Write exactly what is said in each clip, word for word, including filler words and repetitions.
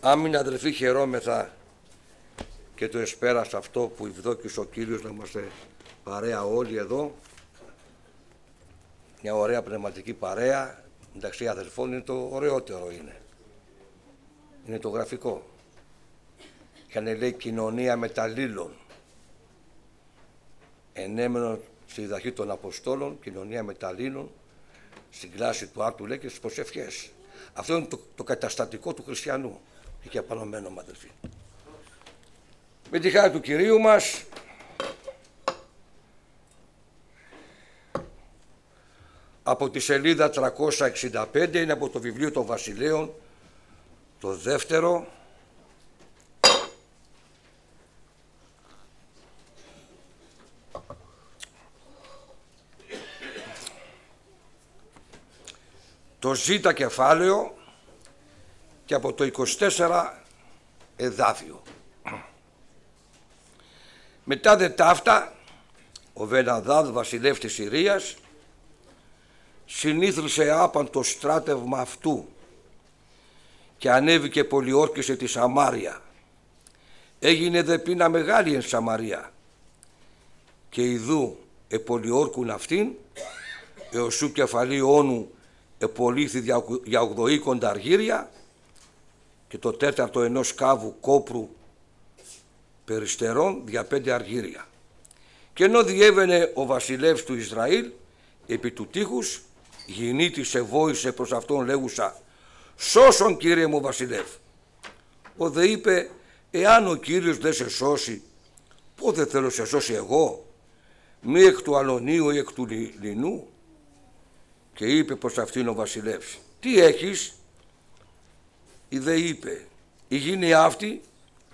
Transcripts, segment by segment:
Άμυνα αδελφοί, χαιρόμεθα και το εσπέρας αυτό που ευδόκησε ο Κύριος να είμαστε παρέα όλοι εδώ. Μια ωραία πνευματική παρέα μεταξύ αδελφών είναι το ωραιότερο, είναι. Είναι το γραφικό. Και αν λέει κοινωνία μεταλλήλων, ενέμενον στη διδαχή των Αποστόλων, κοινωνία μεταλλήλων, στην κλάση του άρτου λέει και στις προσευχές. Αυτό είναι το, το καταστατικό του χριστιανού. Και απανομένο, αδελφοί. Με τη χάρη του Κυρίου μας, από τη σελίδα τριακόσια εξήντα πέντε, είναι από το βιβλίο των Βασιλέων, το δεύτερο, το ζήτα κεφάλαιο και από το είκοσι τέσσερα εδάφιο. Μετά δε ταύτα, ο Βεναδάδ βασιλεύς της Συρίας συνήθρισε άπαν το στράτευμα αυτού και ανέβηκε πολιόρκησε τη Σαμάρια. Έγινε δε πείνα μεγάλη εν Σαμαρία και ιδού επολιόρκουν αυτήν εωσού κεφαλή όνου επολύθη για ογδοήκοντα αργύρια και το τέταρτο ενός κάβου κόπρου περιστερών δια πέντε αργύρια. Και ενώ διέβαινε ο βασιλεύς του Ισραήλ επί του τείχους, γυνήτης εβόησε προς αυτόν λέγουσα, σώσον κύριε μου βασιλεύ. Ο δε είπε, εάν ο Κύριος δεν σε σώσει, πότε θέλω σε σώσει εγώ, μη εκ του αλωνίου ή εκ του λινού. Και είπε προς αυτήν ο βασιλεύς, τι έχεις? Η δε είπε, η γυνή αυτή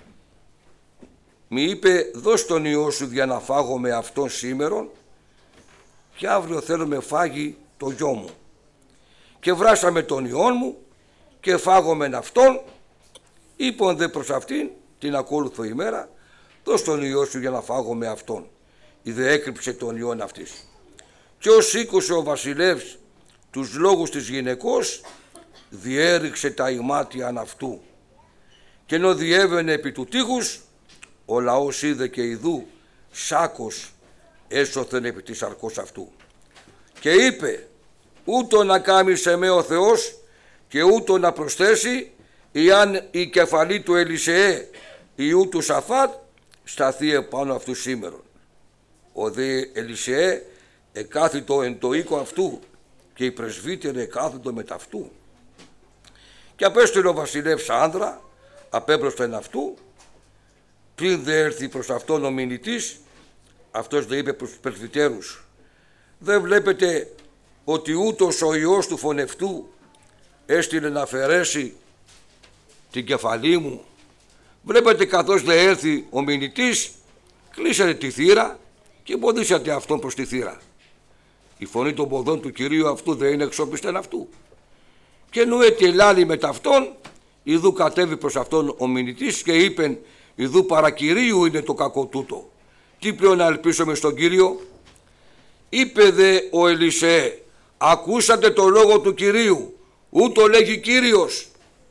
μη είπε, δώσ' τον ιό σου για να φάγω με αυτόν σήμερον και αύριο θέλω με φάγει το γιο μου. Και βράσαμε τον ιόν μου και φάγομεν αυτόν. Είπον δε προς αυτήν την ακόλουθο ημέρα, δώσ' τον ιό σου για να φάγω με αυτόν. Η δε έκρυψε τον ιόν αυτής. Και ως σήκωσε ο βασιλεύς τους λόγους της γυναικός, διέριξε τα ημάτια αυτού. Και ενώ διέβαινε επί του τείχους, ο λαός είδε και ιδού σάκος έσωθεν επί της σαρκός αυτού. Και είπε, ούτω να κάνει σε με ο Θεός και ούτω να προσθέσει, εάν η κεφαλή του Ελισεέ ιού του Σαφάτ σταθεί επάνω αυτού σήμερον. Ο δε Ελισεέ εκάθητο εν το οίκο αυτού και οι πρεσβύτεροι εκάθητο μετ' αυτού. Και απέστειλε ο βασιλεύς άνδρα απέμπροσθεν αυτού. Πριν δε έρθει προς αυτόν ο μηνυτής, αυτός δε είπε προς τους πρεσβυτέρους, δεν βλέπετε ότι ούτως ο Υιός του φωνευτού έστειλε να αφαιρέσει την κεφαλή μου? Βλέπετε καθώς δε έρθει ο μηνυτής, κλείσατε τη θύρα και εμποδίσατε αυτόν προς τη θύρα. Η φωνή των ποδών του Κυρίου αυτού δεν είναι εξόπιστεν αυτού. Και νουέτη ελάλη με ταυτόν, ιδού κατέβη προς αυτόν ο μηνυτής και είπεν, ιδού παρακυρίου είναι το κακό τούτο. Τι πλέον να ελπίσουμε στον Κύριο? Είπε δε ο Ελισεέ, ακούσατε το λόγο του Κυρίου, ούτω λέγει Κύριος.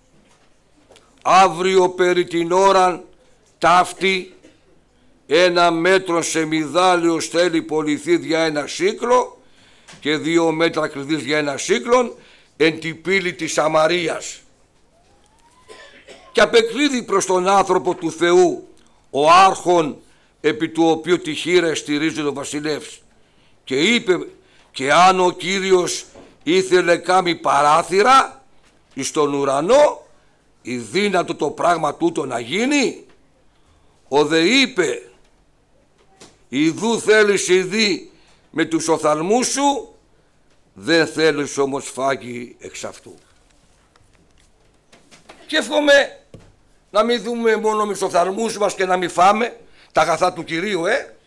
Αύριο περί την ώραν ταύτη ένα μέτρο σε μυδάλιος θέλει πολιθεί για ένα σύκλο και δύο μέτρα κλειδίς για ένα σύκλον εν τη πύλη της Σαμαρίας. Και απεκρίδη προς τον άνθρωπο του Θεού ο άρχον επί του οποίου τη χείρα στηρίζει ο βασιλεύς και είπε, και αν ο Κύριος ήθελε κάμει παράθυρα εις τον ουρανό, η δύνατο το πράγμα τούτο να γίνει? Ο δε είπε, ιδού θέλεις ειδή με τους οφθαλμούς σου, δεν θέλεις όμως φάγει εξ αυτού. Και εύχομαι να μην δούμε μόνο με τους οφθαλμούς μας και να μην φάμε τα αγαθά του Κυρίου, ε.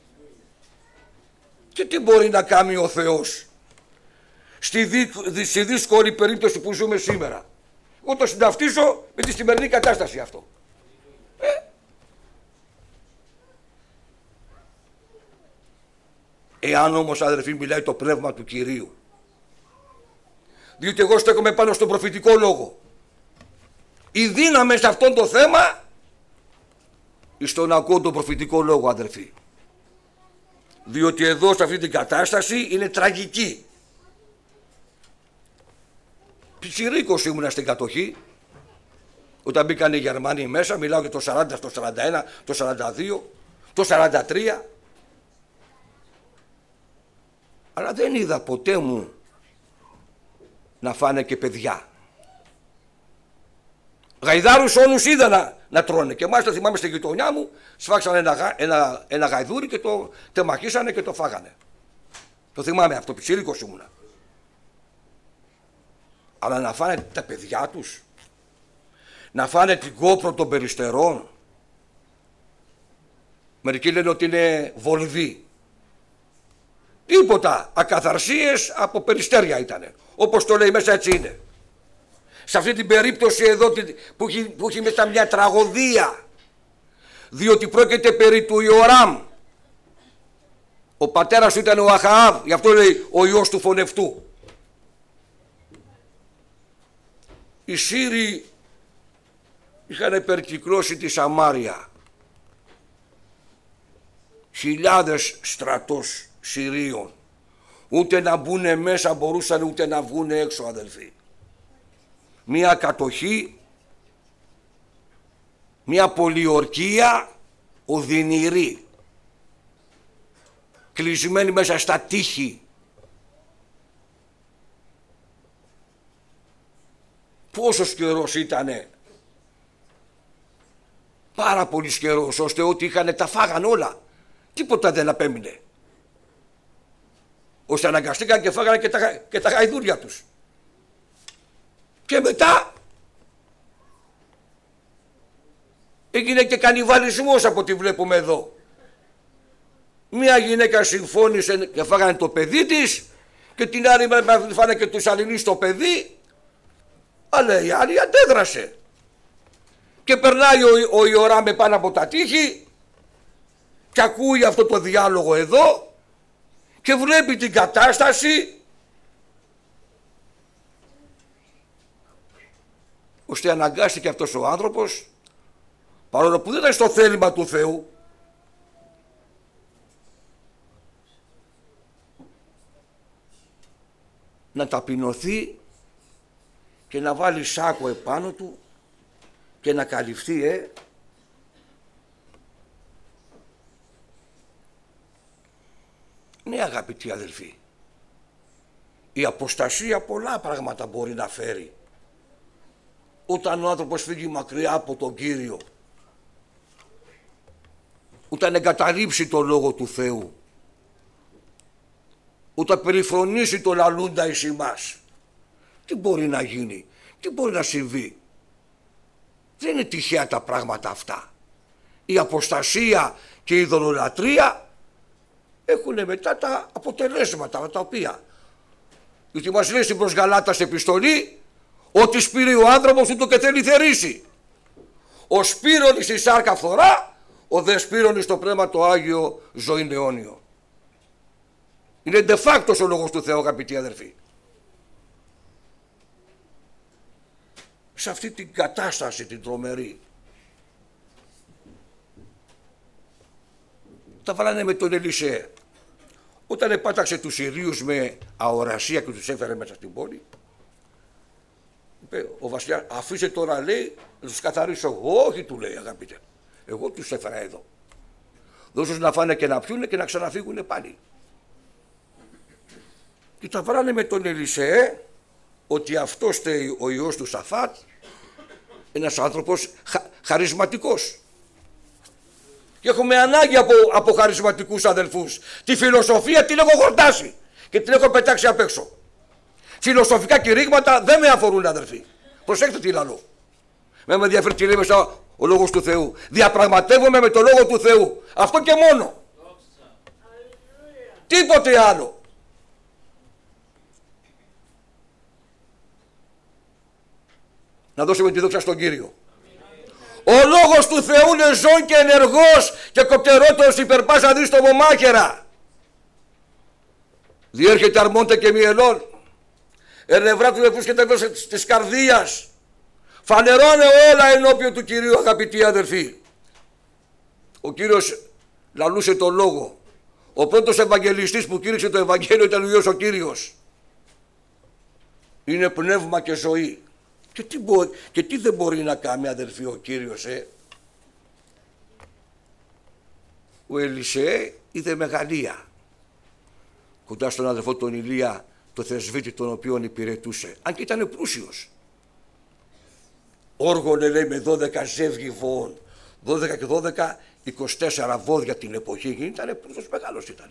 Και τι μπορεί να κάνει ο Θεός στη, δί, στη δύσκολη περίπτωση που ζούμε σήμερα? Εγώ το συνταυτίσω με τη σημερινή κατάσταση αυτό. Ε? Εάν όμως, αδερφοί, μιλάει το πνεύμα του Κυρίου, διότι εγώ στέκομαι πάνω στον προφητικό λόγο, η δύναμη σε αυτό το θέμα στο να ακούω τον προφητικό λόγο, αδερφοί. Διότι εδώ σε αυτή την κατάσταση είναι τραγική. Πιτσιρίκος ήμουνα στην κατοχή όταν μπήκαν οι Γερμανοί μέσα. Μιλάω για το σαράντα, το σαράντα ένα, το σαράντα δύο, το σαράντα τρία. Αλλά δεν είδα ποτέ μου να φάνε και παιδιά. Γαϊδάρους όλους είδα να, να τρώνε. Και μάλιστα θυμάμαι στη γειτονιά μου σφάξανε ένα, ένα, ένα γαϊδούρι και το τεμαχίσανε και το φάγανε. Το θυμάμαι αυτό, πιτσιρίκος ήμουνα. Αλλά να φάνε τα παιδιά τους, να φάνε την κόπρο των περιστερών. Μερικοί λένε ότι είναι βολβοί. Τίποτα, ακαθαρσίες από περιστέρια ήτανε. Όπως το λέει μέσα, έτσι είναι. Σε αυτή την περίπτωση εδώ που έχει, που έχει μέσα μια τραγωδία, διότι πρόκειται περί του Ιωράμ. Ο πατέρας του ήταν ο Αχαάβ, γι' αυτό λέει ο ιός του φωνευτού. Οι Σύριοι είχαν περικυκλώσει τη Σαμάρια. Χιλιάδες στρατός Συρίων. Ούτε να μπουν μέσα μπορούσαν, ούτε να βγουν έξω, αδελφοί. Μία κατοχή, μία πολιορκία οδυνηρή, κλεισμένη μέσα στα τείχη. Πόσος καιρός ήτανε? Πάρα πολύ καιρός, ώστε ό,τι είχανε τα φάγαν όλα. Τίποτα δεν απέμεινε. Ώστε αναγκαστήκαν και φάγανε και τα, και τα γαϊδούρια τους. Και μετά έγινε και κανιβαλισμός από ό,τι βλέπουμε εδώ. Μία γυναίκα συμφώνησε και φάγανε το παιδί της και την άλλη φάνε και τους αλληλείς το παιδί, αλλά η άλλη αντέδρασε. Και περνάει ο, ο Ιωράμ πάνω από τα τείχη και ακούει αυτό το διάλογο εδώ και βλέπει την κατάσταση, ώστε αναγκάστηκε αυτός ο άνθρωπος, παρόλο που δεν ήταν στο θέλημα του Θεού, να ταπεινωθεί και να βάλει σάκο επάνω του και να καλυφθεί, ε. Ναι, αγαπητοί αδελφοί, η αποστασία πολλά πράγματα μπορεί να φέρει όταν ο άνθρωπος φύγει μακριά από τον Κύριο, όταν εγκαταλείψει το Λόγο του Θεού, όταν περιφρονήσει το λαλούντα εις ημάς. Τι μπορεί να γίνει, τι μπορεί να συμβεί? Δεν είναι τυχαία τα πράγματα αυτά. Η αποστασία και η ειδωλολατρεία έχουν μετά τα αποτελέσματα τα οποία, γιατί μας λέει στην προς Γαλάτας επιστολή, ότι σπείρει ο άνθρωπος ούτω και θέλει θερήσει. Ο σπείρον εις η σάρκα φθορά, ο δε σπείρον εις το πνεύμα το Άγιο ζωήν αιώνιο. Είναι de facto ο λόγος του Θεού, αγαπητοί αδερφοί. Σε αυτή την κατάσταση την τρομερή, τα βάλανε με τον Ελισέ. Όταν επάταξε τους Συρίους με αορασία και τους έφερε μέσα στην πόλη, είπε ο βασιλιάς, αφήστε τώρα, λέει, να τους καθαρίσω εγώ. Όχι, του λέει, αγαπητέ, εγώ τους έφερα εδώ. Δώσ' τους να φάνε και να πιούνε και να ξαναφύγουνε πάλι. Και τα βάλανε με τον Ελισέ, ότι αυτός στέει ο ιός του Σαφάτ, ένας άνθρωπος χα, χαρισματικός. Και έχουμε ανάγκη από, από χαρισματικούς αδελφούς. Τη φιλοσοφία την έχω χορτάσει και την έχω πετάξει απ' έξω. Φιλοσοφικά κηρύγματα δεν με αφορούν, αδελφοί. Προσέξτε τι λαλώ. Με με ενδιαφέρει τι λέει μέσα ο Λόγος του Θεού. Διαπραγματεύομαι με το Λόγο του Θεού. Αυτό και μόνο. Τίποτε άλλο. Να δώσουμε τη δόξα στον Κύριο. Ο Λόγος του Θεού είναι ζών και ενεργός και κοπτερότος υπερπάσα δίστομο μάχαιρα. Διέρχεται αρμόντα και μυελών. Ερνευρά του νεφούς και τα μέσα της καρδίας. Φανερώνε όλα ενώπιον του Κυρίου, αγαπητοί αδερφοί. Ο Κύριος λαλούσε το λόγο. Ο πρώτος Ευαγγελιστής που κήρυξε το Ευαγγέλιο ήταν ο Υιός ο Κύριος. Είναι πνεύμα και ζωή. Και τι, μπο... και τι δεν μπορεί να κάνει, αδερφοί, ο Κύριος, ε? Ο Ελισέ είδε μεγαλεία κοντά στον αδερφό τον Ηλία, το θεσβήτη τον οποίον υπηρετούσε, αν και ήταν πλούσιος. Όργωνε, λέει, με δώδεκα ζεύγη βοών, δώδεκα και δώδεκα, είκοσι τέσσερα βόδια την εποχή, και ήταν πλούσιος, μεγάλος ήτανε.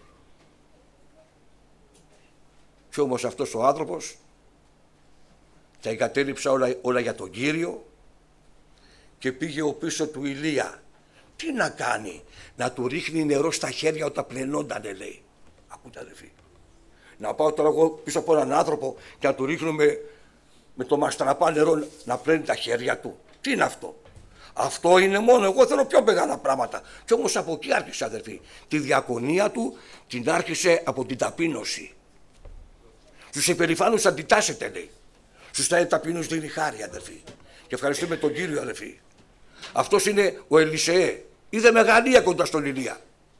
Και όμως αυτός ο άνθρωπος τα εγκατέλειψε όλα, όλα για τον Κύριο και πήγε ο πίσω του Ηλία. Τι να κάνει? Να του ρίχνει νερό στα χέρια όταν πλενόντανε, λέει. Ακούτε, αδελφοί. Να πάω τώρα εγώ πίσω από έναν άνθρωπο και να του ρίχνω με, με το μαστραπά νερό να πλένει τα χέρια του. Τι είναι αυτό? Αυτό είναι μόνο. Εγώ θέλω πιο μεγάλα πράγματα. Και όμως από εκεί άρχισε, αδελφοί. Τη διακονία του την άρχισε από την ταπείνωση. Στους υπερηφάνους αντιτάσσεται, λέει. Στους ταπείνους δίνει χάρη, αδελφοί. Και ευχαριστούμε τον Κύριο, αδελφοί. Αυτός είναι ο Ελισεέ. Είδε μεγαλεία κοντά στον Ηλία.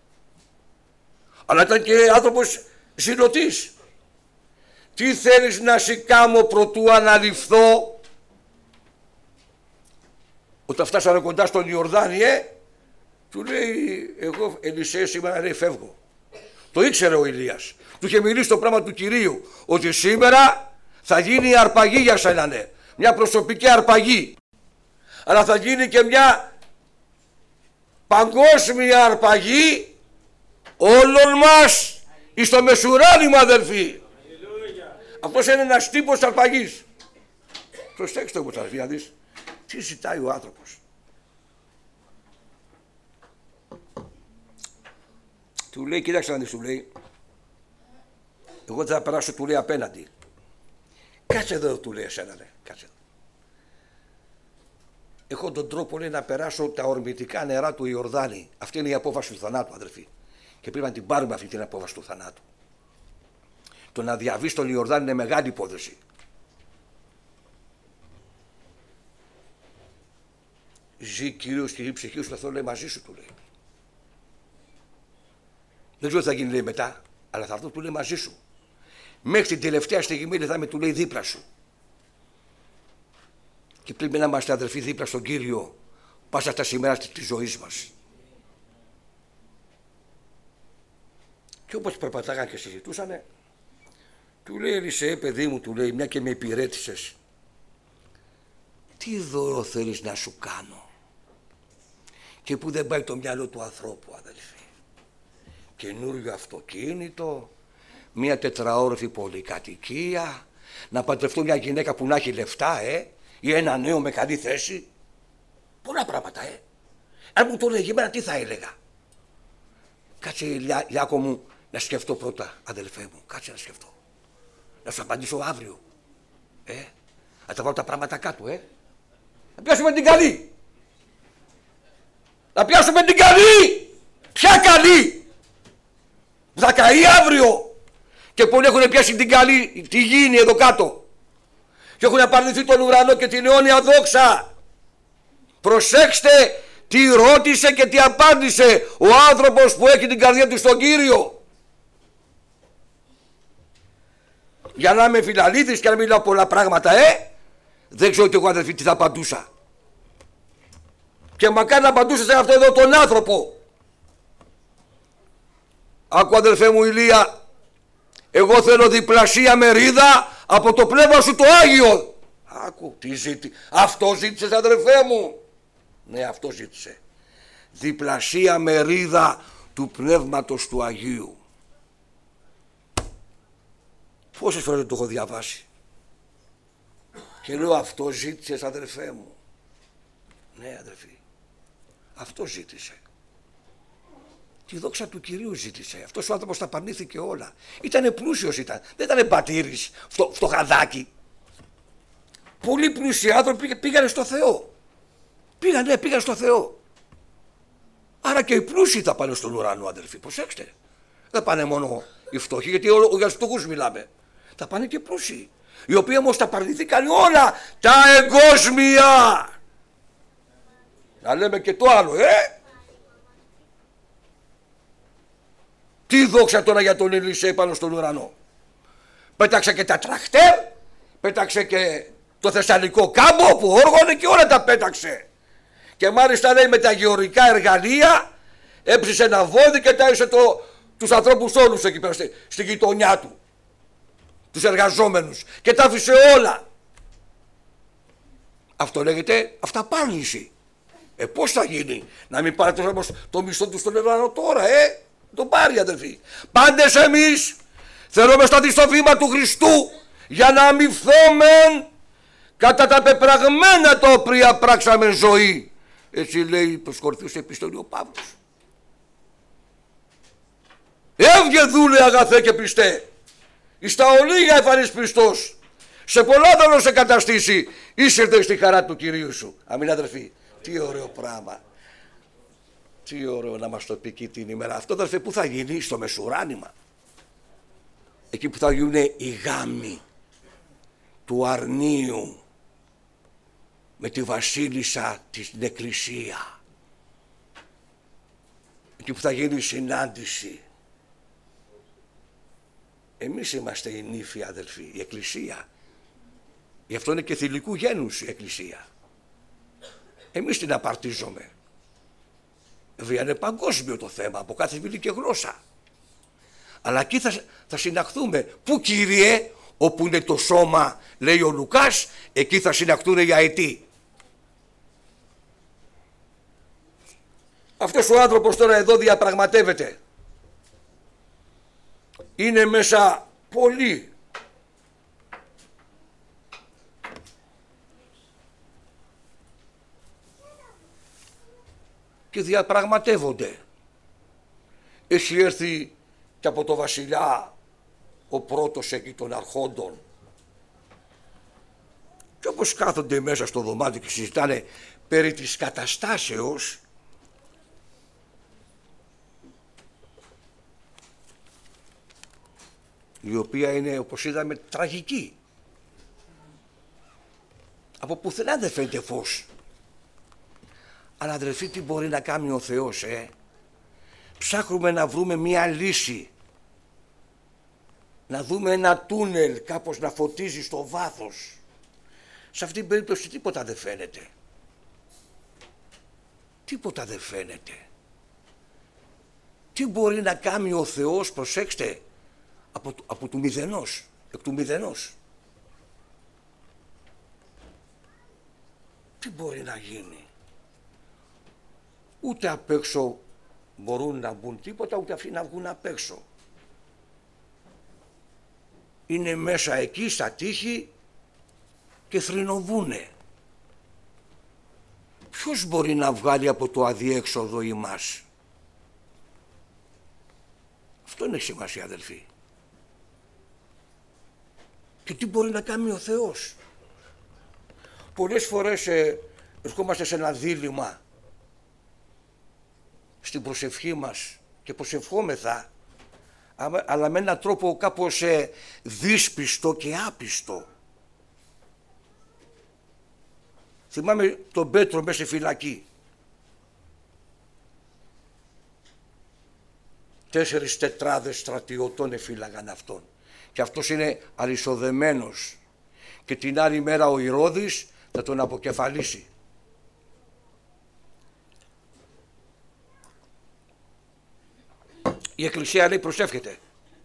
Αλλά ήταν και άνθρωπος ζηλωτής. Τι θέλεις να σηκάμω προτού αναλυφθώ? Όταν φτάσανε κοντά στον Ιορδάνη, ε, του λέει, εγώ Ελισεέ σήμερα, λέει, φεύγω. Το ήξερε ο Ηλίας. Του είχε μιλήσει το πράγμα του Κυρίου, ότι σήμερα θα γίνει η αρπαγή για σένα, ναι. Μια προσωπική αρπαγή. Αλλά θα γίνει και μια παγκόσμια αρπαγή όλων μας εις το μεσουράνημα, αδελφοί. Αυτός είναι ένας τύπος αρπαγής. Προσέξτε όμως, αδελφοί, να δεις τι ζητάει ο άνθρωπος. Του λέει, κοίταξε να δεις, του λέει, εγώ δεν θα περάσω, του λέει, απέναντι. Κάτσε εδώ, του λέει εσένα, λέει, κάτσε εδώ. Έχω τον τρόπο, λέει, να περάσω τα ορμητικά νερά του Ιορδάνη. Αυτή είναι η απόφαση του θανάτου, αδερφοί. Και πρέπει να την πάρουμε αυτή την απόφαση του θανάτου. Το να διαβεί στον Ιορδάνη είναι μεγάλη υπόθεση. Ζει, Κύριος, και η ψυχή σου θα θέλω, λέει, μαζί σου, του λέει. Δεν ξέρω τι θα γίνει, λέει, μετά, αλλά θα έρθω, του λέει, μαζί σου. Μέχρι την τελευταία στιγμή, λέει, θα είμαι, του λέει, δίπλα σου. Και πρέπει να είμαστε, αδερφοί, δίπλα στον Κύριο πάσα τα σημεία της ζωής μας. Και όπως περπατάγαν και συζητούσανε, του λέει, Ελισεέ, παιδί μου, του λέει, μια και με υπηρέτησες, τι δώρο θέλεις να σου κάνω? Και που δεν πάει το μυαλό του ανθρώπου, αδελφοί. Καινούριο αυτοκίνητο, μια τετραόροφη πολυκατοικία, να παντρευτώ μια γυναίκα που να έχει λεφτά, ε, ή ένα νέο με καλή θέση. Πολλά πράγματα, ε. Αν μου το έλεγε εμένα, τι θα έλεγα? Κάτσε, Λιά, Λιάκο μου, να σκεφτώ πρώτα, αδελφέ μου. Κάτσε να σκεφτώ. Να σου απαντήσω αύριο. Ε, να τα βάλω τα πράγματα κάτω, ε. Να πιάσουμε την καλή. Να πιάσουμε την καλή. Ποια καλή? Θα καεί αύριο. Και πολλοί έχουν πιάσει την καλή, τη γήινη εδώ κάτω. Και έχουν απαρνηθεί τον ουρανό και την αιώνια δόξα. Προσέξτε τι ρώτησε και τι απάντησε ο άνθρωπος που έχει την καρδιά του στον Κύριο. Για να είμαι φιλαλήθης και να μιλάω πολλά πράγματα, ε, δεν ξέρω και εγώ, αδελφοί, τι θα απαντούσα. Και μακάρι να απαντούσα σε αυτό εδώ τον άνθρωπο. Άκου, αδελφέ μου Ηλία, εγώ θέλω διπλασία μερίδα από το πνεύμα σου το Άγιο. Άκου, τι ζήτη. Αυτό ζήτησες, αδελφέ μου? Ναι, αυτό ζήτησε. Διπλασία μερίδα του πνεύματος του Αγίου. Πόσες φορές το έχω διαβάσει και λέω, αυτό ζήτησες, αδελφέ μου? Ναι, αδελφοί, αυτό ζήτησε. Τη δόξα του Κυρίου ζήτησε. Αυτός ο άνθρωπος τα πανήθηκε όλα. Ήτανε πλούσιος, ήταν. Δεν ήτανε πατήρης, φτω, φτωχαδάκι. Πολλοί πλούσιοι άνθρωποι πήγανε στο Θεό. Πήγανε, ναι, πήγανε στο Θεό. Άρα και οι πλούσιοι θα πάνε στον ουρανό, αδελφοί. Προσέξτε. Δεν πάνε μόνο οι φτωχοί, γιατί για τους φτωχούς μιλάμε. Θα πάνε και πλούσιοι. οι οποίοι όμως τα παρνηθήκαν όλα τα εγκόσμια. Να λέμε και το άλλο, ε! Τι δόξα τώρα για τον Ελισέ πάνω στον ουρανό. Πέταξε και τα τραχτέρ, πέταξε και το θεσσαλικό κάμπο που όργωνε και όλα τα πέταξε. Και μάλιστα λέει με τα γεωργικά εργαλεία έψησε ένα βόδι και τάισε το, τους ανθρώπους όλους εκεί πέρα στη, στη γειτονιά του. Τους εργαζόμενους και τα άφησε όλα. Αυτό λέγεται αυταπάρνηση. Ε, πώς θα γίνει, να μην πάρετε όμως το μισθό του στον ουρανό τώρα, ε, τον πάρει αδελφοί. Πάντες εμείς θέλουμε στα στο βήμα του Χριστού για να αμοιφθόμεν κατά τα πεπραγμένα τα οποία πράξαμε ζωή. Έτσι λέει προς Κορινθίους επιστολή ο Παύλος. Έβγε δούλε αγαθέ και πιστέ, εις τα ολίγα εμφανής πιστός, σε πολλά θα σε καταστήσει, είσερθε στη χαρά του Κυρίου σου. Αμήν αδελφοί. Τι ωραίο πράγμα. Τι ωραίο να μας το πει και την ημέρα. Αυτό αδελφέ που θα γίνει στο μεσουράνημα. Εκεί που θα γίνουν οι γάμοι του αρνίου με τη βασίλισσα της εκκλησία. Εκεί που θα γίνει η συνάντηση. Εμείς είμαστε οι νύφοι αδελφοί, η εκκλησία. Γι' αυτό είναι και θηλυκού γένους η εκκλησία. Εμείς την απαρτίζουμε. Βέβαια είναι παγκόσμιο το θέμα, από κάθε βίλη και γλώσσα. Αλλά εκεί θα, θα συναχθούμε. Πού Κύριε, όπου είναι το σώμα, λέει ο Λουκάς, εκεί θα συναχθούν οι αετοί. Αυτός ο άνθρωπος τώρα εδώ διαπραγματεύεται. Είναι μέσα πολλοί. Και διαπραγματεύονται. Έχει έρθει και από το βασιλιά ο πρώτος εκεί των αρχόντων. Και όπως κάθονται μέσα στο δωμάτιο και συζητάνε περί της καταστάσεως, η οποία είναι, όπως είδαμε, τραγική. Από πουθενά δεν φαίνεται φως. Αλλά αδερφοί, τι μπορεί να κάνει ο Θεός, ε? Ψάχνουμε να βρούμε μία λύση. Να δούμε ένα τούνελ κάπως να φωτίζει στο βάθος. Σε αυτήν την περίπτωση τίποτα δεν φαίνεται. Τίποτα δεν φαίνεται. Τι μπορεί να κάνει ο Θεός, προσέξτε, από, από του μηδενός, εκ του μηδενός. Τι μπορεί να γίνει. Ούτε απ' έξω μπορούν να μπουν τίποτα, ούτε αυτοί να βγουν απ' έξω. Είναι μέσα εκεί στα τείχη και θρηνοβούνε. Ποιος μπορεί να βγάλει από το αδιέξοδο ημάς? Αυτό είναι σημασία αδελφοί. Και τι μπορεί να κάνει ο Θεός? Πολλές φορές ε, βρισκόμαστε σε ένα δίλημμα στην προσευχή μας και προσευχόμεθα, αλλά με έναν τρόπο κάπως ε, δύσπιστο και άπιστο. Θυμάμαι τον Πέτρο μέσα στη φυλακή. Τέσσερις τετράδες στρατιωτών εφύλαγαν αυτόν. Και αυτός είναι αλυσοδεμένος. Και την άλλη μέρα ο Ηρώδης θα τον αποκεφαλίσει. Η Εκκλησία λέει προσεύχεται.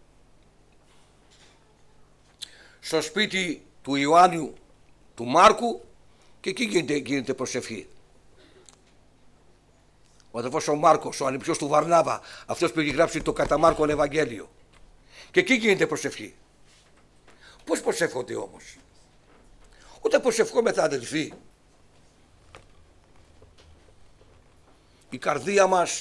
Στο σπίτι του Ιωάννου του Μάρκου και εκεί γίνεται, γίνεται προσευχή. Ο αδερφός ο Μάρκος, ο ανιψιός του Βαρνάβα, αυτός που έχει γράψει το κατά Μάρκον Ευαγγέλιο. Και εκεί γίνεται προσευχή. Πώς προσεύχονται όμως? Όταν προσευχόμεθα αδελφοί, η καρδία μας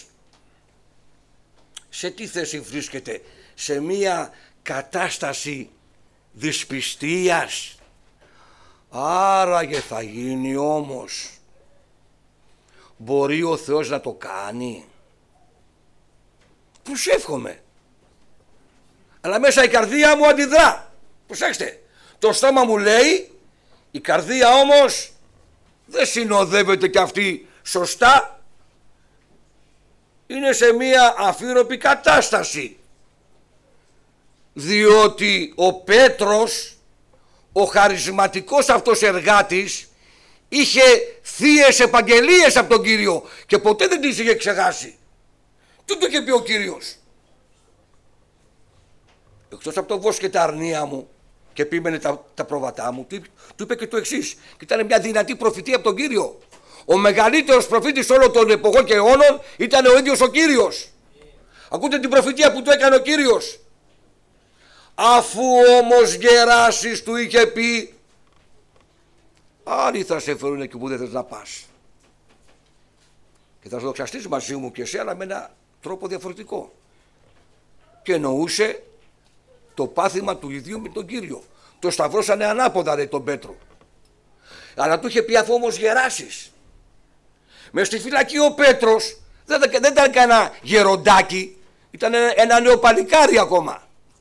σε τι θέση βρίσκεται? Σε μία κατάσταση δυσπιστίας. Άραγε θα γίνει όμως? Μπορεί ο Θεός να το κάνει? Προσεύχομαι. Αλλά μέσα η καρδία μου αντιδρά. Προσέξτε. Το στόμα μου λέει, η καρδία όμως δεν συνοδεύεται κι αυτή σωστά. Είναι σε μία αφύρωπη κατάσταση. Διότι ο Πέτρος, ο χαρισματικός αυτός εργάτης, είχε θείες επαγγελίες από τον Κύριο και ποτέ δεν τις είχε ξεχάσει. Τι του είχε πει ο Κύριος? Εκτός από το βος και τα αρνία μου και επίμενε τα, τα προβατά μου, του, του είπε και το εξής, και ήταν μια δυνατή προφητεία από τον Κύριο. Ο μεγαλύτερος προφήτης όλων των εποχών και αιώνων ήταν ο ίδιος ο Κύριος. Ακούτε την προφητεία που του έκανε ο Κύριος. Αφού όμως γεράσεις, του είχε πει, άλλοι θα σε φέρουν εκεί που δεν θες να πας και θα σου δοξαστείς μαζί μου και εσύ, αλλά με ένα τρόπο διαφορετικό. Και εννοούσε το πάθημα του ιδίου με τον Κύριο. Το σταυρώσανε ανάποδα, ρε, τον Πέτρο. Αλλά του είχε πει, αφού όμως γεράσεις. Μες στη φυλακή ο Πέτρος δεν, δεν ήταν κανένα γεροντάκι, ήταν ένα, ένα νέο παλικάρι ακόμα.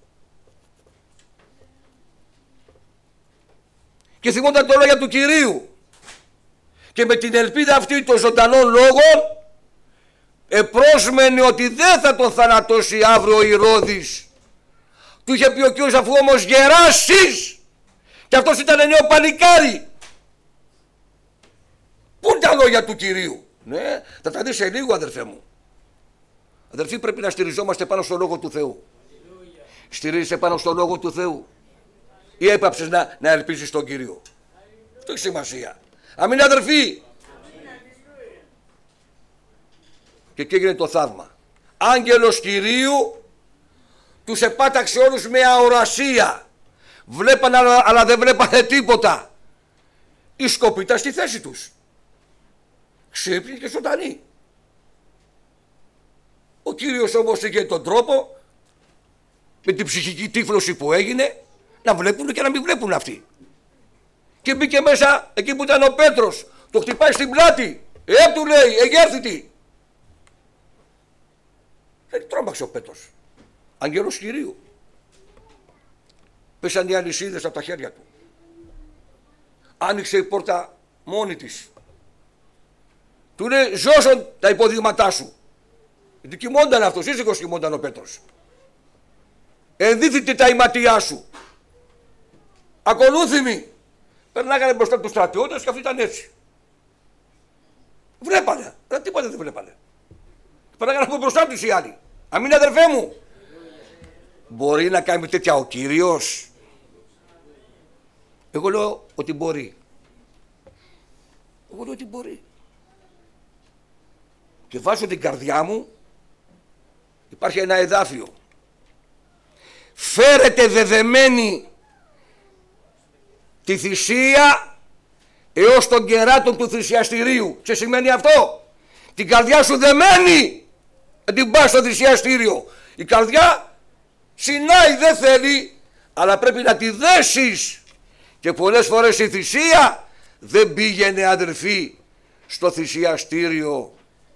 Και θυμόταν τα λόγια του Κυρίου. Και με την ελπίδα αυτή των ζωντανών λόγων επρόσμενε ότι δεν θα τον θανατώσει αύριο ο Ηρώδης. Του είχε πει ο Κύριος, αφού όμως γεράσεις. Και αυτός ήταν νέο παλικάρι. Πού είναι τα λόγια του Κυρίου? Ναι, θα τα δεις σε λίγο, αδερφέ μου. Αδερφοί, πρέπει να στηριζόμαστε πάνω στο Λόγο του Θεού. Στηρίζεσαι πάνω στο Λόγο του Θεού ή έπαψες να, να ελπίζεις τον Κύριο? Αυτό έχει σημασία. Αμήν, αδερφοί. Και εκεί έγινε το θαύμα. Άγγελος Κυρίου τους επάταξε όλους με αορασία. Βλέπανε αλλά, αλλά δεν βλέπανε τίποτα. Οι σκοποί ήταν στη θέση τους. Ξύπνοι και ζωντανοί. Ο Κύριος όμως είχε τον τρόπο, με την ψυχική τύφλωση που έγινε, να βλέπουν και να μην βλέπουν αυτοί. Και μπήκε μέσα εκεί που ήταν ο Πέτρος. Το χτυπάει στην πλάτη. Ε, του λέει, εγέρθητη. Δεν τρόμαξε ο Πέτρος. Αγγέλος Κυρίου. Πέσαν οι αλυσίδες από τα χέρια του. Άνοιξε η πόρτα μόνη της. Του λέει, ζώσον τα υποδείγματά σου. Γιατί κοιμόνταν αυτός, ήσυχος κοιμόνταν ο Πέτρος. Ενδύθητε τα ηματιά σου. Ακολούθημη. Περνάγανε μπροστά τους στρατιώτες και αυτοί ήταν έτσι. Βλέπανε, αλλά τίποτα δεν βλέπανε. Περνάγανε από μπροστά τους οι άλλοι. Αμήν, αδερφέ μου. Μπορεί να κάνει τέτοια ο Κύριος? Εγώ λέω ότι μπορεί. Εγώ λέω ότι μπορεί. Και βάζω την καρδιά μου, υπάρχει ένα εδάφιο. Φέρετε δεδεμένη τη θυσία έως των κεράτων του θυσιαστηρίου. Τι σημαίνει αυτό? Την καρδιά σου δεμένη να την πας στο θυσιαστήριο. Η καρδιά συνάει, δεν θέλει, αλλά πρέπει να τη δέσεις. Και πολλές φορές η θυσία δεν πήγαινε, αδερφοί, στο θυσιαστήριο,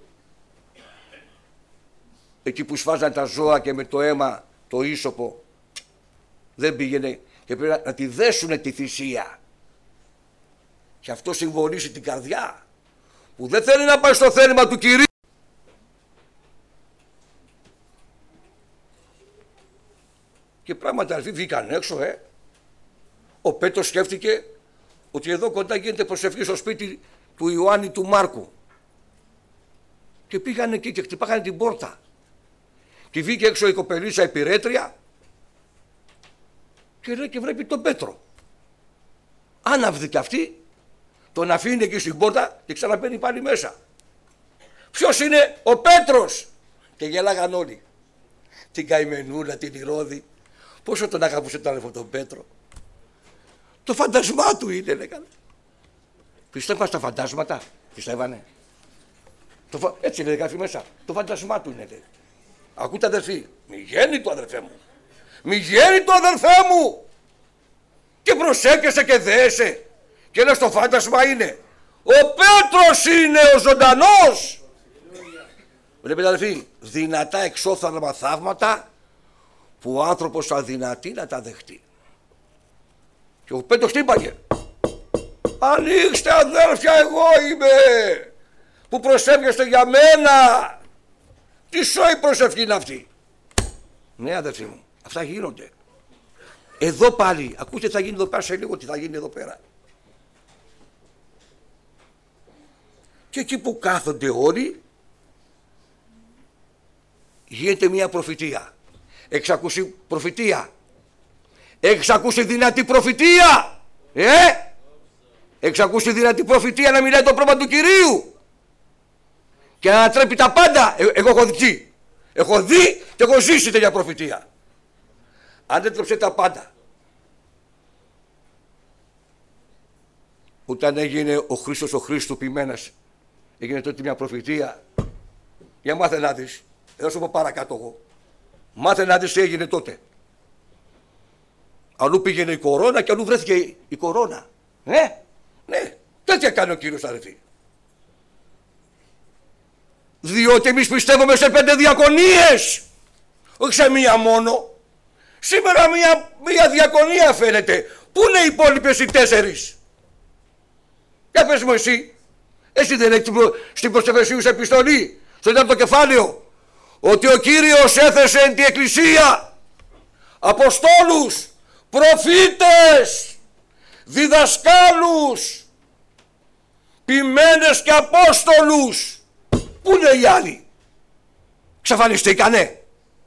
εκεί που σφάζαν τα ζώα και με το αίμα το ίσωπο. Δεν πήγαινε, και πρέπει να τη δέσουνε τη θυσία. Και αυτό συμβολίζει την καρδιά που δεν θέλει να πάει στο θέλημα του Κυρίου. Και πράγματα, αδελφοί, βγήκαν έξω, ε. Ο Πέτρος σκέφτηκε ότι εδώ κοντά γίνεται προσευχή στο σπίτι του Ιωάννη του Μάρκου. Και πήγαν εκεί και χτυπάγανε την πόρτα. Και βγήκε έξω η κοπελίτσα υπηρέτρια και λέει και βλέπει τον Πέτρο. Άναυδη κι αυτή, τον αφήνει εκεί στην πόρτα και ξαναμπαίνει πάλι μέσα. Ποιος είναι? Ο Πέτρος! Και γελάγαν όλοι. Την καημενούλα, την Ηρώδη. Πόσο τον αγαπούσε τον αδελφό τον Πέτρο. Το φαντασμά του είναι, λέγανε. Πιστεύαν στα φαντάσματα? Πιστεύανε? Το φα... Έτσι λέει κάτι μέσα. Το φαντασμά του είναι, λέει. Ακούτε, αδερφοί, μη γέννη του, αδερφέ μου. Μη γέννη του, αδερφέ μου. Και προσέκεσαι και δέεσαι. Και λες το φάντασμα είναι. Ο Πέτρος είναι ο ζωντανός. Βλέπετε, αδερφοί, δυνατά εξόφθαλμα θαύματα που ο άνθρωπος αδυνατεί να τα δεχτεί. Και ο Πέτρος τι είπαγε? Ανοίξτε αδέρφια, εγώ είμαι που προσεύχεστε για μένα. Τι σόη προσευχή είναι αυτή? Ναι αδερφοί μου, αυτά γίνονται. Εδώ πάλι, ακούστε τι θα γίνει εδώ πέρα σε λίγο, τι θα γίνει εδώ πέρα. Και εκεί που κάθονται όλοι γίνεται μια προφητεία. Έχεις ακούσει προφητεία? Έχεις ακούσει δυνατή προφητεία? Ε! Έχεις ακούσει δυνατή προφητεία να μιλάει το πρόβα του Κυρίου και να ανατρέπει τα πάντα? Ε, εγώ έχω δει. Έχω δει και έχω ζήσει τέτοια προφητεία. Ανέτρεψε τα πάντα. Όταν έγινε ο Χρήστος ο Χρήστου ποιμένας, έγινε τότε μια προφητεία. Για μάθε να δεις. Εδώ σου πω παρακάτω εγώ. Μάθε να δεις τι έγινε τότε. Αλλού πήγαινε η κορώνα και αλλού βρέθηκε η κορώνα. Ναι, ναι. Τέτοια κάνει ο Κύριος αδερφοί. Διότι εμείς πιστεύουμε σε πέντε διακονίες. Όχι σε μία μόνο. Σήμερα μία, μία διακονία φαίνεται. Πού είναι οι υπόλοιπες οι τέσσερις? Για πες μου εσύ. Εσύ δεν έχεις στην προς Εφεσίους επιστολή, στο τέταρτο κεφάλαιο, ότι ο Κύριος έθεσε εν τη Εκκλησία αποστόλους, προφήτες, διδασκάλους, ποιμένες και απόστολους. Πού είναι οι άλλοι? Ξαφανιστήκανε?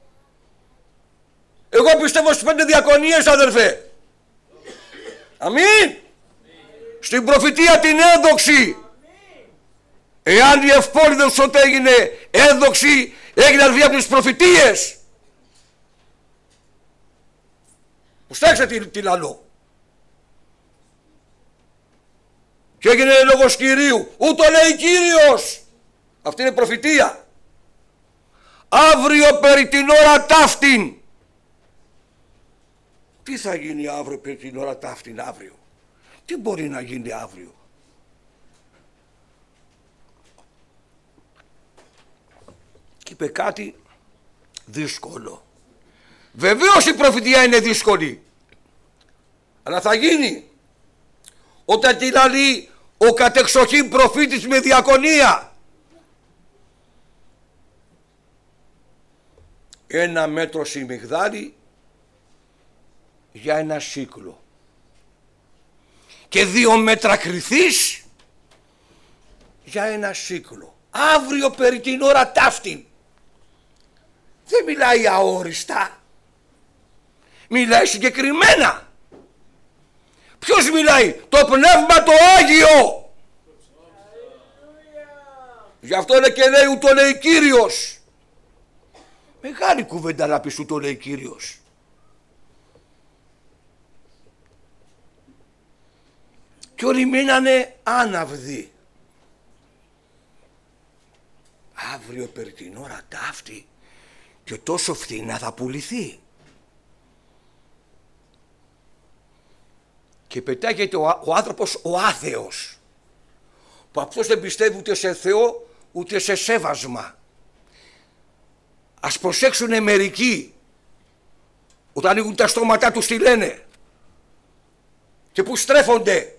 Εγώ πιστεύω στις πέντε διακονίες αδερφέ. Αμήν. Στην προφητεία την ένδοξη. Εάν η ευπόλυτος ότι έγινε ένδοξη, έγινε αδερφή από τις προφητείες. Προστάξτε τι, τι λαλό. Και έγινε λόγος Κυρίου. Ούτω λέει Κύριος. Αυτή είναι προφητεία. Αύριο περί την ώρα ταύτην. Τι θα γίνει αύριο περί την ώρα ταύτην αύριο? Τι μπορεί να γίνει αύριο? Και είπε κάτι δύσκολο. Βεβαίως η προφητεία είναι δύσκολη, αλλά θα γίνει όταν τη λαλεί ο κατεξοχήν προφήτης με διακονία. Ένα μέτρο σιμιγδάλι για ένα σύκλο και δύο μέτρα κρυθής για ένα σύκλο. Αύριο περί την ώρα ταύτην. Δεν μιλάει αόριστα, μιλάει συγκεκριμένα. Ποιος μιλάει? Το Πνεύμα το Άγιο. Γι' αυτό είναι και λέει ούτω λέει Κύριος. Μεγάλη κουβέντα να πεις ούτω λέει Κύριος. Και όλοι μείνανε άναυδοι. Αύριο περί την ώρα ταύτη και τόσο φθηνά θα πουληθεί. Και πετάγεται ο, ο άνθρωπος ο άθεος, που αυτός δεν πιστεύει ούτε σε Θεό ούτε σε σέβασμα. Ας προσέξουνε μερικοί όταν ανοίγουν τα στόματά τους τι λένε και που στρέφονται.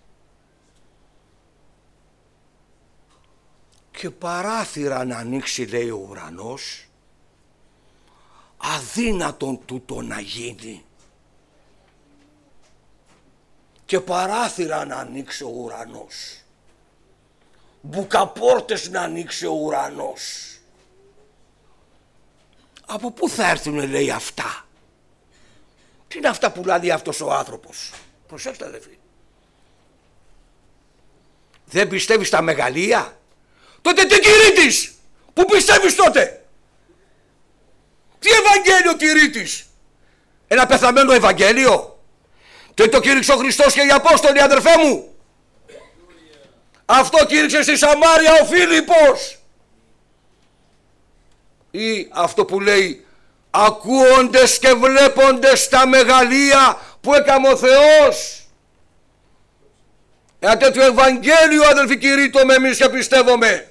Και παράθυρα να ανοίξει λέει ο ουρανός, αδύνατον τούτο να γίνει. Και παράθυρα να ανοίξει ο ουρανός, μπουκαπόρτες να ανοίξει ο ουρανός. Από πού θα έρθουνε λέει αυτά? Τι είναι αυτά που λέει αυτός ο άνθρωπος? Προσέξτε αδελφοί. Δεν πιστεύεις στα μεγαλεία? Τότε τι κηρύττεις? Πού πιστεύεις τότε? Τι Ευαγγέλιο κηρύττεις? Ένα πεθαμένο Ευαγγέλιο? Και το κήρυξε ο Χριστός και οι Απόστολοι αδερφέ μου. Αυτό κήρυξε στη Σαμάρια ο Φίλιππος. Ή αυτό που λέει ακούοντες και βλέποντες τα μεγαλεία που έκαμε ο Θεός. Ένα τέτοιο Ευαγγέλιο αδελφοί κηρύττουμε εμείς και πιστεύουμε.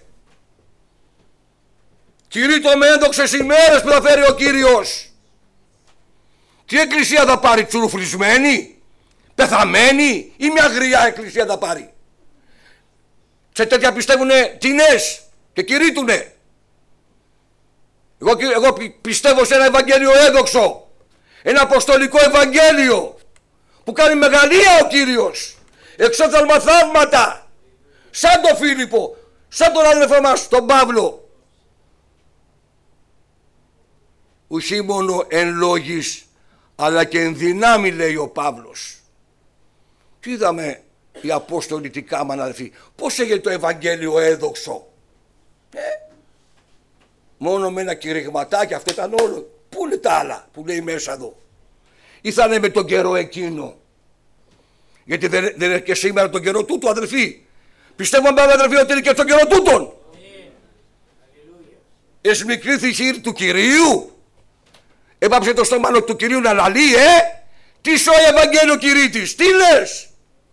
Κηρύττουμε ένδοξες ημέρες που θα φέρει ο Κύριος. Τι εκκλησία θα πάρει, τσουρουφλισμένη? Πεθαμένη ή μια γριά εκκλησία θα πάρει? Σε τέτοια πιστεύουνε τινές και κηρύττουνε. Εγώ, εγώ πιστεύω σε ένα Ευαγγέλιο έδοξο, ένα αποστολικό Ευαγγέλιο που κάνει μεγαλεία ο Κύριος, εξόφθαλμα θαύματα, σαν τον Φίλιππο, σαν τον αδελφό μας τον Παύλο. Ουσί μόνο εν λόγης αλλά και εν δυνάμει, λέει ο Παύλος. Τι είδαμε οι Απόστολοι τι κάμαν, αδελφοί? Πώς έγινε το Ευαγγέλιο έδοξο? Ε, μόνο με ένα κηρυγματάκι, αυτό ήταν όλο. Πού είναι τα άλλα που λέει μέσα εδώ? Ήθανε με τον καιρό εκείνο. Γιατί δεν, δεν είναι και σήμερα τον καιρό τούτο, αδελφοί. Πιστεύουμε, αδελφοί, ότι είναι και τον καιρό τούτον. Εσμικρήθη η χείρη του Κυρίου. Έπαψε το στόμα του Κυρίου να λαλεί, ε! Τι σώει Ευαγγέλιο κηρύττης, τι λες?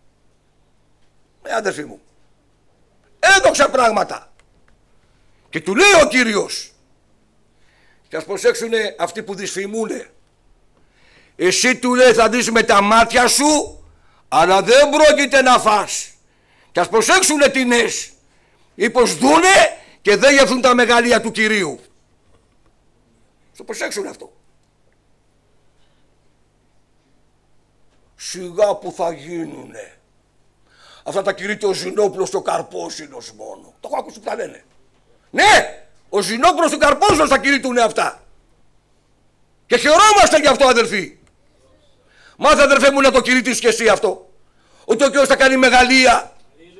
Ε, αδελφοί μου, έδοξα πράγματα. Και του λέει ο Κύριος, και ας προσέξουνε αυτοί που δυσφημούνε, εσύ του λέει θα δεις με τα μάτια σου, αλλά δεν πρόκειται να φας. Και ας προσέξουνε τι νες, είπως δούνε και δεν γευθούν τα μεγαλεία του Κυρίου. Στο προσέξουνε αυτό. Σιγά που θα γίνουνε. Αυτά τα κηρύττει ο Ζηνόπουλος στο Καρπόσυνος μόνο. Το έχω ακούσει που τα λένε. Ναι, ο Ζηνόπουλος στο Καρπόσυνος τα κηρύττουνε αυτά. Και χαιρόμαστε γι' αυτό, αδελφοί. Μάθε, αδελφέ μου, να το κηρύττεις και εσύ αυτό. Ότι ο Κύριος θα κάνει μεγαλεία.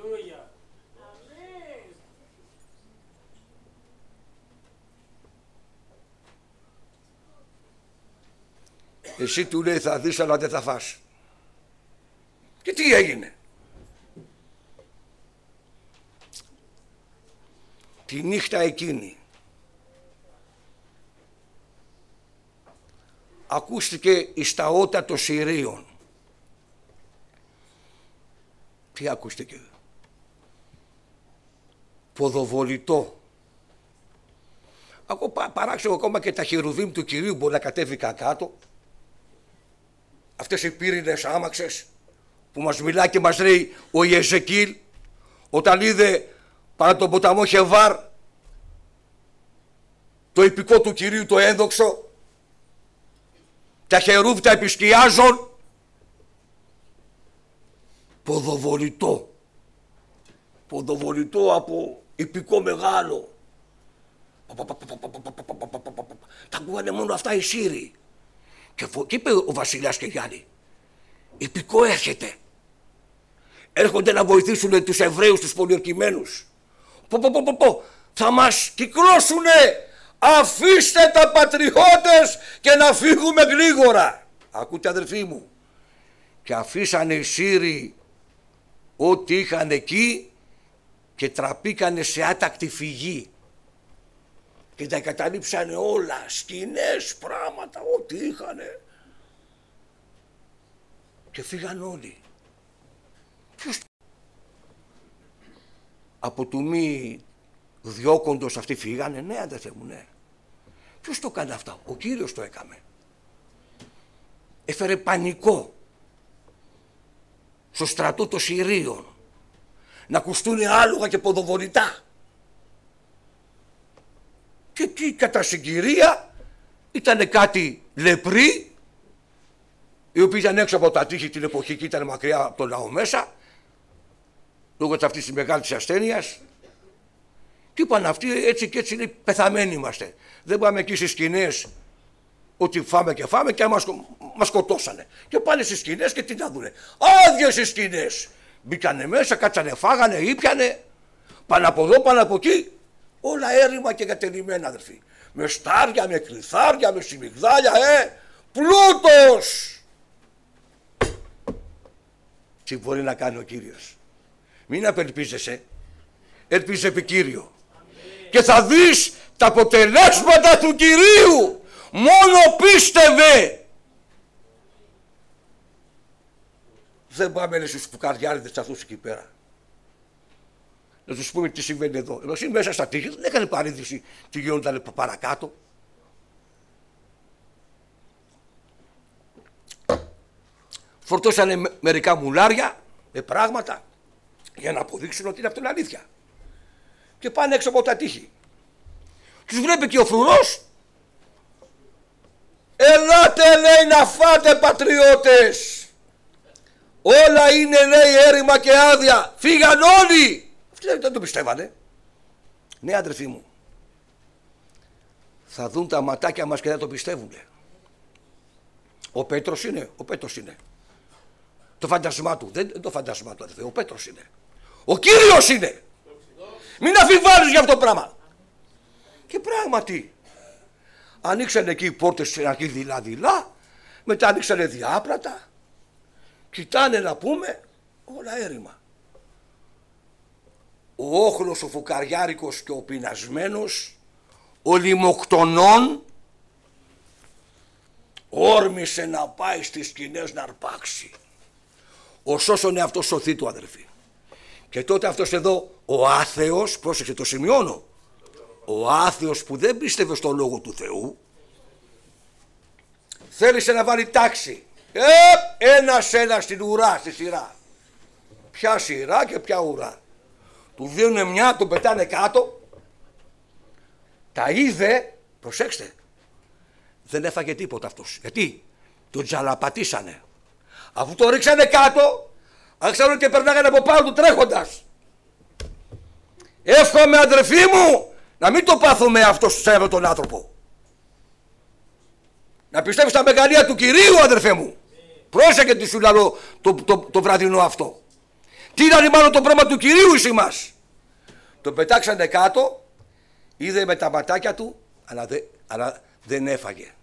Εσύ του λέει θα δεις αλλά δεν θα φας. Και τι έγινε? Τη νύχτα εκείνη ακούστηκε η σταότα των Συρίων. Τι ακούστηκε? Ποδοβολητό. Ακόμα παράξενο, ακόμα και τα χερουβίμ του Κυρίου μπορεί να κατέβηκαν κάτω. Αυτές οι πύρινες άμαξες που μας μιλάει και μας λέει ο Ιεζεκίλ όταν είδε παρά τον ποταμό Χεβάρ το ιππικό του Κυρίου το ένδοξο, τα χερούβ τα επισκιάζουν. Ποδοβολητό, ποδοβολητό από ιππικό μεγάλο. Τα ακούγανε μόνο αυτά οι Σύριοι. Και, φο... και είπε ο βασιλιάς και Γιάννη, ιππικό έρχεται. Έρχονται να βοηθήσουν τους Εβραίους, τους πολιορκημένους. Πω, πω, πω, πω, πω. Θα μας κυκλώσουνε. Αφήστε τα πατριώτες και να φύγουμε γλίγορα. Ακούτε, αδελφοί μου? Και αφήσανε οι Σύριοι ό,τι είχαν εκεί και τραπήκανε σε άτακτη φυγή. Και τα εγκαταλείψανε όλα, σκηνές, πράγματα, ό,τι είχανε. Και φύγαν όλοι. Ποιος... Από του μη διώκοντος αυτοί φύγανε? Ναι, αδερφέ μου, ναι. Ποιος το έκανε αυτό? Ο Κύριος το έκαμε. Έφερε πανικό στο στρατό των Συρίων να ακουστούν άλογα και ποδοβολητά. Και εκεί κατά συγκυρία ήταν κάτι λεπροί, οι οποίοι ήταν έξω από τα τείχη την εποχή και ήταν μακριά από το λαό μέσα, λόγω της αυτής της μεγάλης ασθένειας. Και είπαν αυτοί έτσι και έτσι, λέει, πεθαμένοι είμαστε. Δεν πάμε εκεί στις σκηνές ότι φάμε και φάμε και μας, μας σκοτώσανε. Και πάνε στις σκηνές και τι να δουνε? Άδειες οι σκηνές. Μπήκανε μέσα, κάτσανε, φάγανε, ήπιανε. Πάνε από εδώ, πάνε από εκεί. Όλα έρημα και κατελημένα, αδερφοί. Με στάρια, με κλιθάρια, με σιμιγδάλια, ε! Πλούτος! Τι μπορεί να κάνει ο Κύριος? Μην απελπίζεσαι. Ελπίζε επί Κύριο. Και θα δεις τα αποτελέσματα του Κυρίου. Μόνο πίστευε. Δεν πάμε να στους φουκαριάριδες αυτούς εκεί πέρα. Να τους πούμε τι συμβαίνει εδώ. Ενώ εσύ μέσα στα τείχη δεν έκανε παρήδηση τι γινόταν παρακάτω. φορτώσανε με, μερικά μουλάρια με πράγματα για να αποδείξουν ότι είναι αυτό αλήθεια. Και πάνε έξω από τα τείχη. Τους βλέπει και ο φρουρός. Ελάτε, λέει, να φάτε, πατριώτες. Όλα είναι, λέει, έρημα και άδεια. Φύγαν όλοι. Αυτοί δεν το πιστεύανε. Ναι, αδερφοί μου, θα δουν τα ματάκια μας και δεν το πιστεύουν. Ο Πέτρος είναι, ο Πέτρος είναι. Το φαντασμά του, δεν το φαντασμά του, αδερφέ, ο Πέτρος είναι. Ο Κύριος είναι. Μην αφιβάλλεις για αυτό το πράγμα. Και πράγματι, ανοίξανε εκεί οι πόρτες στην αρχή δειλά-δειλά, μετά ανοίξανε διάπρατα, κοιτάνε να πούμε, όλα έρημα. Ο όχλος, ο φουκαριάρικος και ο πεινασμένος, ο λιμοκτονών, όρμησε να πάει στις σκηνές να αρπάξει. Ο σώσον αυτός σωθεί του, αδερφοί. Και τότε αυτός εδώ, ο άθεος, πρόσεξε, το σημειώνω, ο άθεος που δεν πίστευε στο λόγο του Θεού, θέλησε να βάλει τάξη. Ε, ένας-ένας στην ουρά, στη σειρά. Ποια σειρά και ποια ουρά. Του δίνουν μια, τον πετάνε κάτω. Τα είδε, προσέξτε, δεν έφαγε τίποτα αυτός. Γιατί τον τζαλαπατήσανε. Αφού το ρίξανε κάτω, άρχισαν και περνάγανε από πάνω του τρέχοντας. Εύχομαι, αδερφοί μου, να μην το πάθουμε αυτό σε τον άνθρωπο. Να πιστεύεις στα μεγαλεία του Κυρίου, αδερφέ μου. Πρόσεχε τι σου λέω το, το, το, το βραδινό αυτό. Τι ήταν μάλλον το πράγμα του Κυρίου εις εμάς. Τον πετάξανε κάτω, είδε με τα ματάκια του, αλλά, δε, αλλά δεν έφαγε.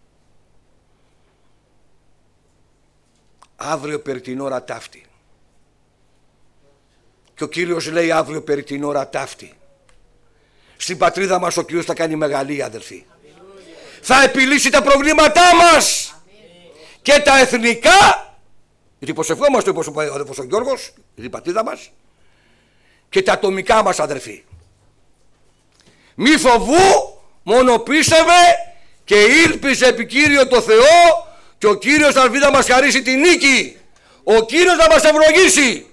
Αύριο περί την ώρα ταύτη. Και ο Κύριος λέει αύριο περί την ώρα ταύτη. Στην πατρίδα μας ο Κύριος θα κάνει μεγαλεία, αδελφοί. Θα επιλύσει τα προβλήματά μας. Αμήν. Και τα εθνικά, γιατί προσευχόμαστε όπως ο αδελφός ο Γιώργος, η πατρίδα μας, και τα ατομικά μας, αδελφοί. Μη φοβού, μόνο πίστευε και ήλπιζε επί Κύριο το Θεό, και ο Κύριος θα να μας χαρίσει τη νίκη. Ο Κύριος θα μας ευλογήσει.